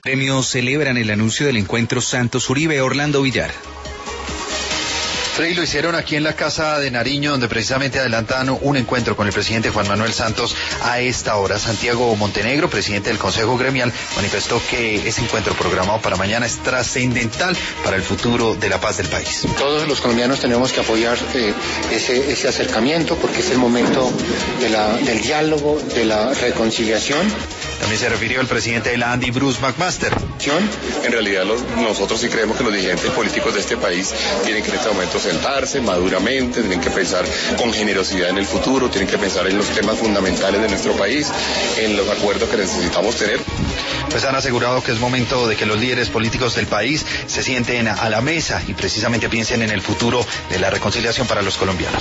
Premios celebran el anuncio del encuentro Santos Uribe-Orlando Villar. Freddy, lo hicieron aquí en la Casa de Nariño, donde precisamente adelantan un encuentro con el presidente Juan Manuel Santos a esta hora. Santiago Montenegro, presidente del Consejo Gremial, manifestó que ese encuentro programado para mañana es trascendental para el futuro de la paz del país. Todos los colombianos tenemos que apoyar ese acercamiento, porque es el momento del diálogo, de la reconciliación. También se refirió el presidente de la ANDI, Bruce McMaster. En realidad nosotros sí creemos que los dirigentes políticos de este país tienen que en este momento sentarse maduramente, tienen que pensar con generosidad en el futuro, tienen que pensar en los temas fundamentales de nuestro país, en los acuerdos que necesitamos tener. Pues han asegurado que es momento de que los líderes políticos del país se sienten a la mesa y precisamente piensen en el futuro de la reconciliación para los colombianos.